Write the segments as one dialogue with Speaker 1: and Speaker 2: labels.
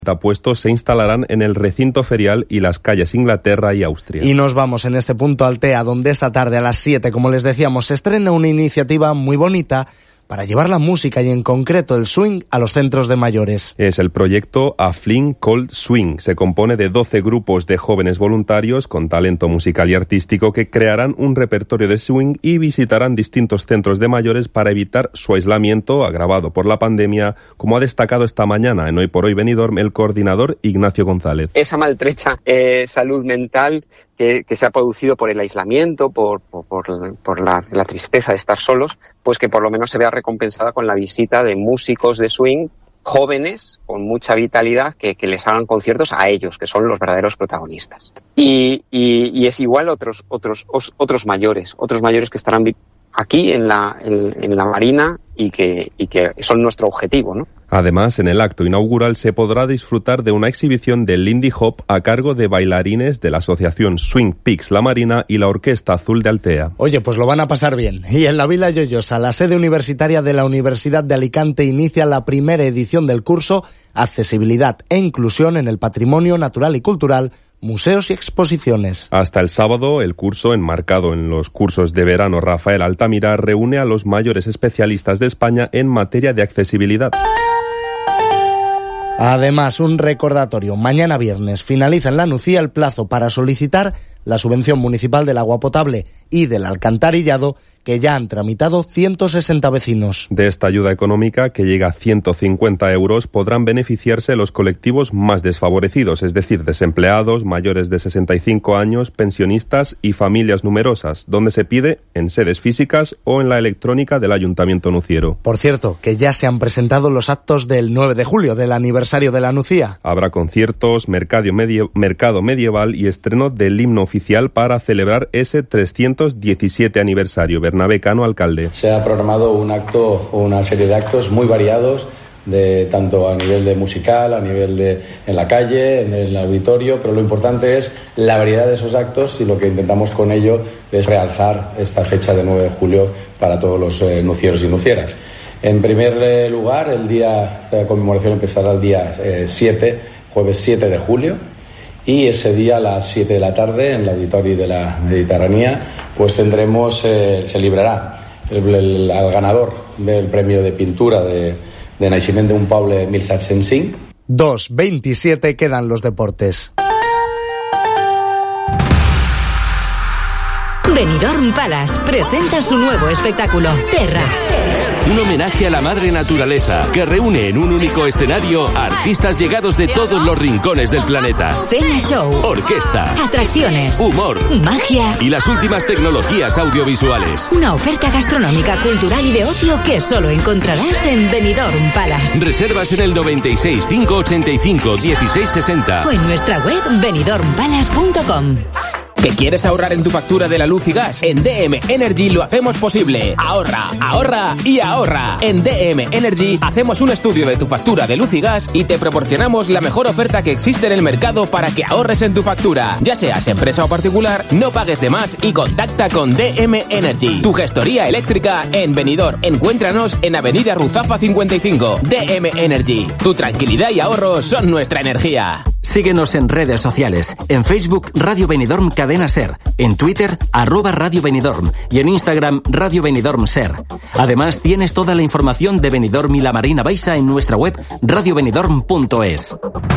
Speaker 1: puestos se instalarán en el recinto ferial y las calles Inglaterra y Austria.
Speaker 2: Y nos vamos en este punto al TEA, donde esta tarde a las 7, como les decíamos, se estrena una iniciativa muy bonita para llevar la música y en concreto el swing a los centros de mayores.
Speaker 1: Es el proyecto A Fling Cold Swing. Se compone de 12 grupos de jóvenes voluntarios con talento musical y artístico que crearán un repertorio de swing y visitarán distintos centros de mayores para evitar su aislamiento agravado por la pandemia, como ha destacado esta mañana en Hoy por Hoy Benidorm el coordinador Ignacio González.
Speaker 3: Esa maltrecha salud mental que se ha producido por el aislamiento, por la tristeza de estar solos, pues que por lo menos se vea recompensada con la visita de músicos de swing jóvenes con mucha vitalidad que les hagan conciertos a ellos, que son los verdaderos protagonistas. Y es igual otros mayores que estarán aquí en la Marina y que son nuestro objetivo, ¿no?
Speaker 1: Además, en el acto inaugural se podrá disfrutar de una exhibición de Lindy Hop a cargo de bailarines de la asociación Swing Peaks La Marina y la Orquesta Azul de Altea.
Speaker 2: Oye, pues lo van a pasar bien. Y en la Vila Lloyosa, la sede universitaria de la Universidad de Alicante inicia la primera edición del curso Accesibilidad e Inclusión en el Patrimonio Natural y Cultural, Museos y Exposiciones.
Speaker 1: Hasta el sábado, el curso, enmarcado en los cursos de verano Rafael Altamira, reúne a los mayores especialistas de España en materia de accesibilidad.
Speaker 2: Además, un recordatorio. Mañana viernes finaliza en La Nucía el plazo para solicitar la subvención municipal del agua potable y del alcantarillado que ya han tramitado 160 vecinos.
Speaker 1: De esta ayuda económica, que llega a 150 euros, podrán beneficiarse los colectivos más desfavorecidos, es decir, desempleados, mayores de 65 años, pensionistas y familias numerosas, donde se pide en sedes físicas o en la electrónica del Ayuntamiento nuciero.
Speaker 2: Por cierto, que ya se han presentado los actos del 9 de julio, del aniversario de La Nucía.
Speaker 1: Habrá conciertos, mercado medieval y estreno del himno oficial para celebrar ese 317 aniversario. Bernabé Cano, alcalde.
Speaker 4: Se ha programado un acto o una serie de actos muy variados, tanto a nivel de musical, a nivel de en la calle, en el auditorio, pero lo importante es la variedad de esos actos y lo que intentamos con ello es realzar esta fecha de 9 de julio para todos los nucieros y nucieras. En primer lugar, esta conmemoración empezará el día 7, jueves 7 de julio. Y ese día a las 7 de la tarde en el auditorio de la Mediterránea pues se librará al ganador del premio de pintura de Naixement d'un Poble 1705.
Speaker 2: 2:27 quedan los deportes.
Speaker 5: Benidorm Palace presenta su nuevo espectáculo, Terra.
Speaker 6: Un homenaje a la madre naturaleza que reúne en un único escenario artistas llegados de todos los rincones del planeta.
Speaker 5: Cena show,
Speaker 6: orquesta,
Speaker 5: atracciones,
Speaker 6: humor,
Speaker 5: magia
Speaker 6: y las últimas tecnologías audiovisuales.
Speaker 5: Una oferta gastronómica, cultural y de ocio que solo encontrarás en Benidorm Palace.
Speaker 6: Reservas en el 96 585 1660
Speaker 5: o en nuestra web benidormpalace.com.
Speaker 7: ¿Te quieres ahorrar en tu factura de la luz y gas? En DM Energy lo hacemos posible. Ahorra, ahorra y ahorra. En DM Energy hacemos un estudio de tu factura de luz y gas y te proporcionamos la mejor oferta que existe en el mercado para que ahorres en tu factura. Ya seas empresa o particular, no pagues de más y contacta con DM Energy, tu gestoría eléctrica en Benidorm. Encuéntranos en Avenida Ruzafa 55. DM Energy, tu tranquilidad y ahorro son nuestra energía.
Speaker 8: Síguenos en redes sociales. En Facebook, Radio Benidorm Cadena Ser. En Twitter, @Radio Benidorm. Y en Instagram, Radio Benidorm Ser. Además, tienes toda la información de Benidorm y la Marina Baixa en nuestra web radiobenidorm.es.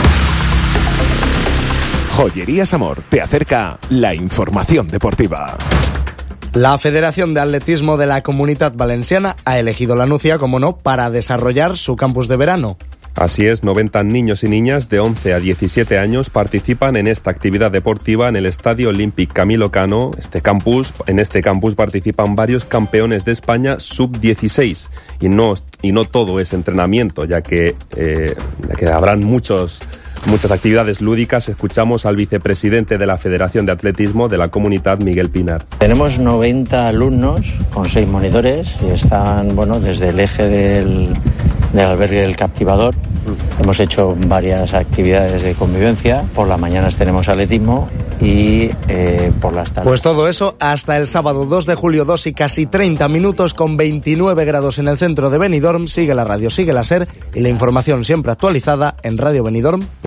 Speaker 9: Joyerías Amor te acerca la información deportiva.
Speaker 2: La Federación de Atletismo de la Comunitat Valenciana ha elegido La Nucía, como no, para desarrollar su campus de verano.
Speaker 1: Así es, 90 niños y niñas de 11 a 17 años participan en esta actividad deportiva en el Estadio Olímpic Camilo Cano. En este campus participan varios campeones de España sub-16 y no todo es entrenamiento, ya que habrán muchas actividades lúdicas. Escuchamos al vicepresidente de la Federación de Atletismo de la Comunidad, Miguel Pinar.
Speaker 10: Tenemos 90 alumnos con 6 monitores y están, desde el eje del albergue del Captivador. Hemos hecho varias actividades de convivencia. Por las mañanas tenemos atletismo y por las tardes.
Speaker 2: Pues todo eso hasta el sábado 2 de julio, 2 y casi 30 minutos, con 29 grados en el centro de Benidorm. Sigue la radio, sigue la SER y la información siempre actualizada en Radio Benidorm.